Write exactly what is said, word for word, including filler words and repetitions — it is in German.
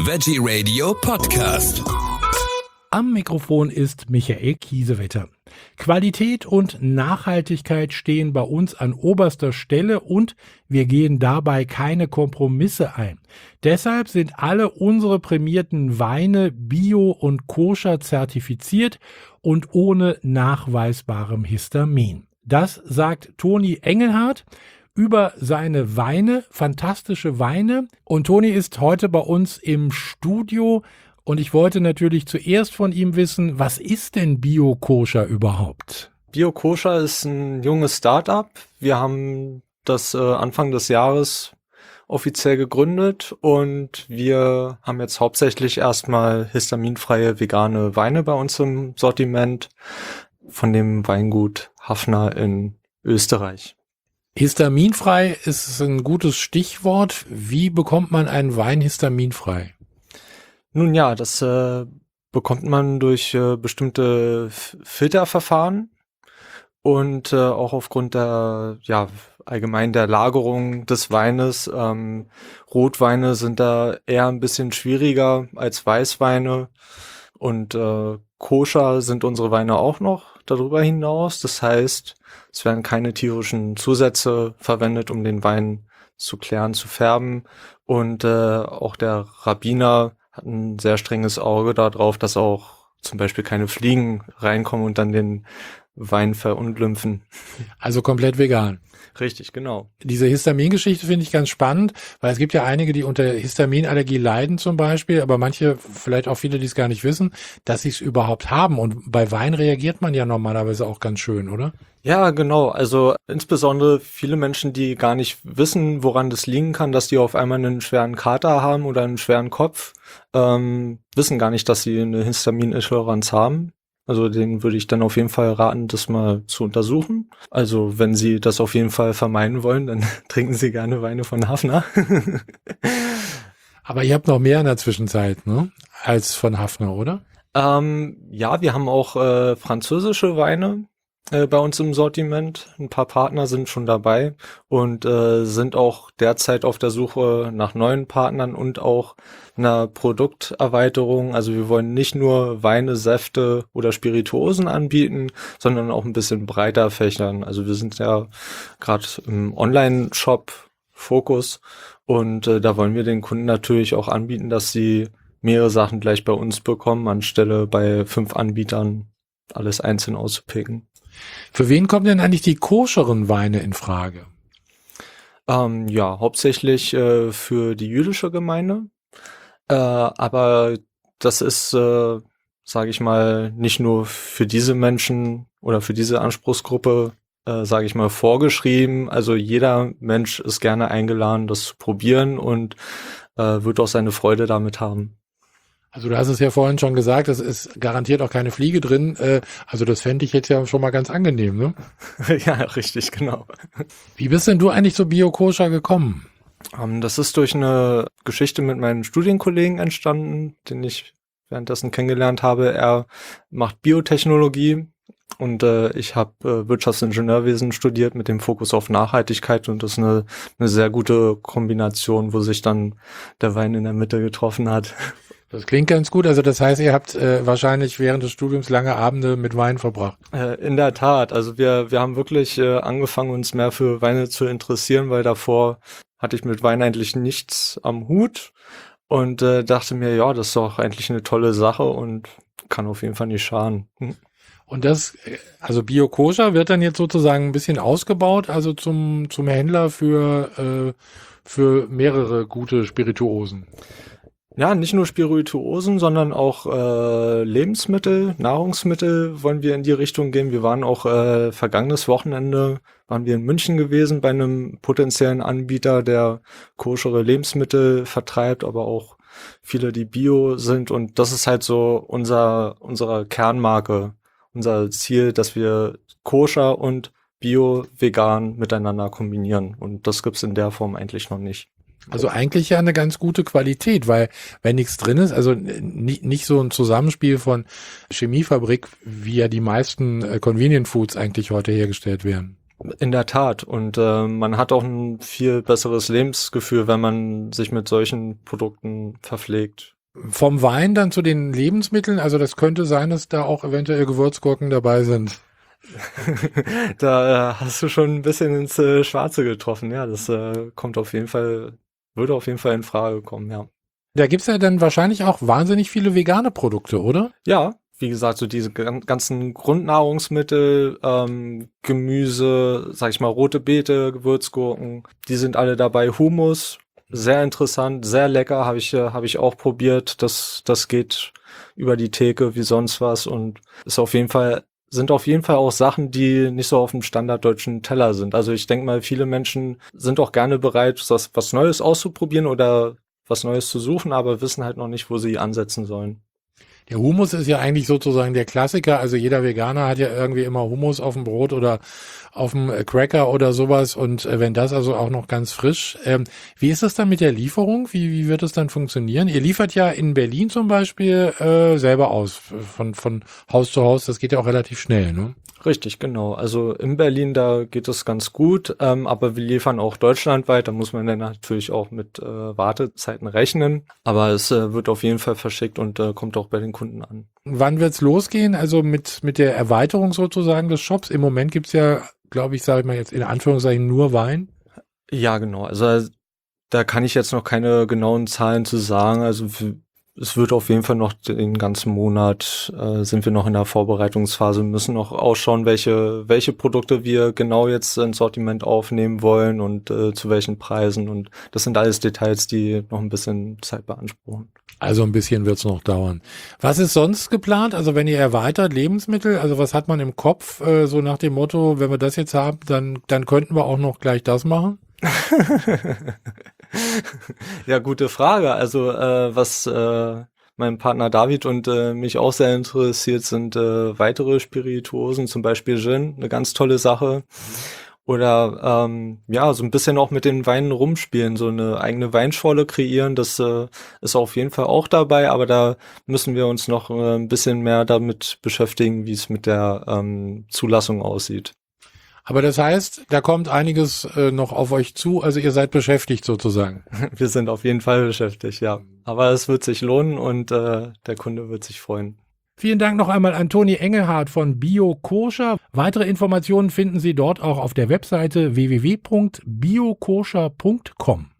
Veggie Radio Podcast. Am Mikrofon ist Michael Kiesewetter. Qualität und Nachhaltigkeit stehen bei uns an oberster Stelle und wir gehen dabei keine Kompromisse ein. Deshalb sind alle unsere prämierten Weine bio- und koscher zertifiziert und ohne nachweisbarem Histamin. Das sagt Toni Engelhardt über seine Weine, fantastische Weine. Und Toni ist heute bei uns im Studio. Und ich wollte natürlich zuerst von ihm wissen, was ist denn Bio-Koscher überhaupt? Bio-Koscher ist ein junges Start-up. Wir haben das äh, Anfang des Jahres offiziell gegründet und wir haben jetzt hauptsächlich erstmal histaminfreie vegane Weine bei uns im Sortiment von dem Weingut Haffner in Österreich. Histaminfrei ist ein gutes Stichwort. Wie bekommt man einen Wein histaminfrei? Nun ja, das äh, bekommt man durch äh, bestimmte F- Filterverfahren und äh, auch aufgrund der, ja, allgemein der Lagerung des Weines. Ähm, Rotweine sind da eher ein bisschen schwieriger als Weißweine und äh, koscher sind unsere Weine auch noch darüber hinaus. Das heißt, es werden keine tierischen Zusätze verwendet, um den Wein zu klären, zu färben. Und äh, auch der Rabbiner hat ein sehr strenges Auge darauf, dass auch zum Beispiel keine Fliegen reinkommen und dann den Wein verunglimpfen. Also komplett vegan. Richtig, genau. Diese Histamingeschichte finde ich ganz spannend, weil es gibt ja einige, die unter Histaminallergie leiden zum Beispiel, aber manche, vielleicht auch viele, die es gar nicht wissen, dass sie es überhaupt haben. Und bei Wein reagiert man ja normalerweise auch ganz schön, oder? Ja, genau. Also insbesondere viele Menschen, die gar nicht wissen, woran das liegen kann, dass die auf einmal einen schweren Kater haben oder einen schweren Kopf, ähm, wissen gar nicht, dass sie eine Histaminintoleranz haben. Also denen würde ich dann auf jeden Fall raten, das mal zu untersuchen. Also wenn Sie das auf jeden Fall vermeiden wollen, dann trinken Sie gerne Weine von Haffner. Aber ihr habt noch mehr in der Zwischenzeit, ne? Als von Haffner, oder? Ähm, ja, wir haben auch äh, französische Weine äh, bei uns im Sortiment. Ein paar Partner sind schon dabei und äh, sind auch derzeit auf der Suche nach neuen Partnern und auch einer Produkterweiterung. Also wir wollen nicht nur Weine, Säfte oder Spirituosen anbieten, sondern auch ein bisschen breiter fächern. Also wir sind ja gerade im Online-Shop Fokus und äh, da wollen wir den Kunden natürlich auch anbieten, dass sie mehrere Sachen gleich bei uns bekommen, anstelle bei fünf Anbietern alles einzeln auszupicken. Für wen kommen denn eigentlich die koscheren Weine in Frage? Ähm, ja, hauptsächlich äh, für die jüdische Gemeinde. Äh, aber das ist, äh, sage ich mal, nicht nur für diese Menschen oder für diese Anspruchsgruppe, äh, sage ich mal, vorgeschrieben. Also jeder Mensch ist gerne eingeladen, das zu probieren und äh, wird auch seine Freude damit haben. Also du hast es ja vorhin schon gesagt, es ist garantiert auch keine Fliege drin. Äh, also das fände ich jetzt ja schon mal ganz angenehm, ne? Ja, richtig, genau. Wie bist denn du eigentlich zu Bio-Koscher gekommen? Um, das ist durch eine Geschichte mit meinen Studienkollegen entstanden, den ich währenddessen kennengelernt habe. Er macht Biotechnologie und äh, ich habe äh, Wirtschaftsingenieurwesen studiert mit dem Fokus auf Nachhaltigkeit und das ist eine, eine sehr gute Kombination, wo sich dann der Wein in der Mitte getroffen hat. Das klingt ganz gut. Also das heißt, ihr habt äh, wahrscheinlich während des Studiums lange Abende mit Wein verbracht. Äh, in der Tat. Also wir wir haben wirklich äh, angefangen, uns mehr für Weine zu interessieren, weil davor hatte ich mit Wein eigentlich nichts am Hut und äh, dachte mir, ja, das ist doch eigentlich eine tolle Sache und kann auf jeden Fall nicht schaden. Hm. Und das, also Bio-Koscher wird dann jetzt sozusagen ein bisschen ausgebaut, also zum zum Händler für äh, für mehrere gute Spirituosen. Ja, nicht nur Spirituosen, sondern auch äh, Lebensmittel, Nahrungsmittel wollen wir in die Richtung gehen. Wir waren auch äh, vergangenes Wochenende, waren wir in München gewesen bei einem potenziellen Anbieter, der koschere Lebensmittel vertreibt, aber auch viele, die bio sind. Und das ist halt so unser unsere Kernmarke, unser Ziel, dass wir koscher und bio, vegan miteinander kombinieren. Und das gibt's in der Form eigentlich noch nicht. Also eigentlich ja eine ganz gute Qualität, weil wenn nichts drin ist, also nicht, nicht so ein Zusammenspiel von Chemiefabrik, wie ja die meisten Convenient Foods eigentlich heute hergestellt werden. In der Tat. Und äh, man hat auch ein viel besseres Lebensgefühl, wenn man sich mit solchen Produkten verpflegt. Vom Wein dann zu den Lebensmitteln, also das könnte sein, dass da auch eventuell Gewürzgurken dabei sind. Da äh, hast du schon ein bisschen ins äh, Schwarze getroffen. Ja, das äh, kommt auf jeden Fall, würde auf jeden Fall in Frage kommen, ja. Da gibt's ja dann wahrscheinlich auch wahnsinnig viele vegane Produkte, oder? Ja, wie gesagt, so diese gan- ganzen Grundnahrungsmittel, ähm, Gemüse, sag ich mal, rote Beete, Gewürzgurken, die sind alle dabei. Hummus, sehr interessant, sehr lecker, habe ich, äh, habe ich auch probiert. Das, das geht über die Theke wie sonst was und ist auf jeden Fall, sind auf jeden Fall auch Sachen, die nicht so auf dem standarddeutschen Teller sind. Also ich denke mal, viele Menschen sind auch gerne bereit, was, was Neues auszuprobieren oder was Neues zu suchen, aber wissen halt noch nicht, wo sie ansetzen sollen. Der Hummus ist ja eigentlich sozusagen der Klassiker. Also jeder Veganer hat ja irgendwie immer Hummus auf dem Brot oder auf dem äh, Cracker oder sowas. Und äh, wenn das also auch noch ganz frisch. Ähm, wie ist das dann mit der Lieferung? Wie, wie wird das dann funktionieren? Ihr liefert ja in Berlin zum Beispiel äh, selber aus, von, von Haus zu Haus. Das geht ja auch relativ schnell, ne? Richtig, genau. Also in Berlin, da geht es ganz gut, ähm, aber wir liefern auch deutschlandweit. Da muss man dann natürlich auch mit äh, Wartezeiten rechnen. Aber es äh, wird auf jeden Fall verschickt und äh, kommt auch bei den Kunden an. Wann wird's losgehen? Also mit, mit der Erweiterung sozusagen des Shops? Im Moment gibt's ja, glaube ich, sage ich mal jetzt in Anführungszeichen nur Wein. Ja, genau. Also da kann ich jetzt noch keine genauen Zahlen zu sagen. Also w- es wird auf jeden Fall noch den ganzen Monat, äh, sind wir noch in der Vorbereitungsphase, müssen noch ausschauen, welche, welche Produkte wir genau jetzt ins Sortiment aufnehmen wollen und äh, zu welchen Preisen. Und das sind alles Details, die noch ein bisschen Zeit beanspruchen. Also ein bisschen wird's noch dauern. Was ist sonst geplant? Also wenn ihr erweitert Lebensmittel, also was hat man im Kopf, äh, so nach dem Motto, wenn wir das jetzt haben, dann, dann könnten wir auch noch gleich das machen? Ja, gute Frage. Also äh, was äh, mein Partner David und äh, mich auch sehr interessiert, sind äh, weitere Spirituosen, zum Beispiel Gin, eine ganz tolle Sache. Oder ähm, ja, so ein bisschen auch mit den Weinen rumspielen, so eine eigene Weinschorle kreieren, das äh, ist auf jeden Fall auch dabei, aber da müssen wir uns noch äh, ein bisschen mehr damit beschäftigen, wie es mit der ähm, Zulassung aussieht. Aber das heißt, da kommt einiges äh, noch auf euch zu, also ihr seid beschäftigt sozusagen. Wir sind auf jeden Fall beschäftigt, ja. Aber es wird sich lohnen und äh, der Kunde wird sich freuen. Vielen Dank noch einmal an Toni Engelhardt von Bio Koscher. Weitere Informationen finden Sie dort auch auf der Webseite w w w punkt bio koscher punkt com.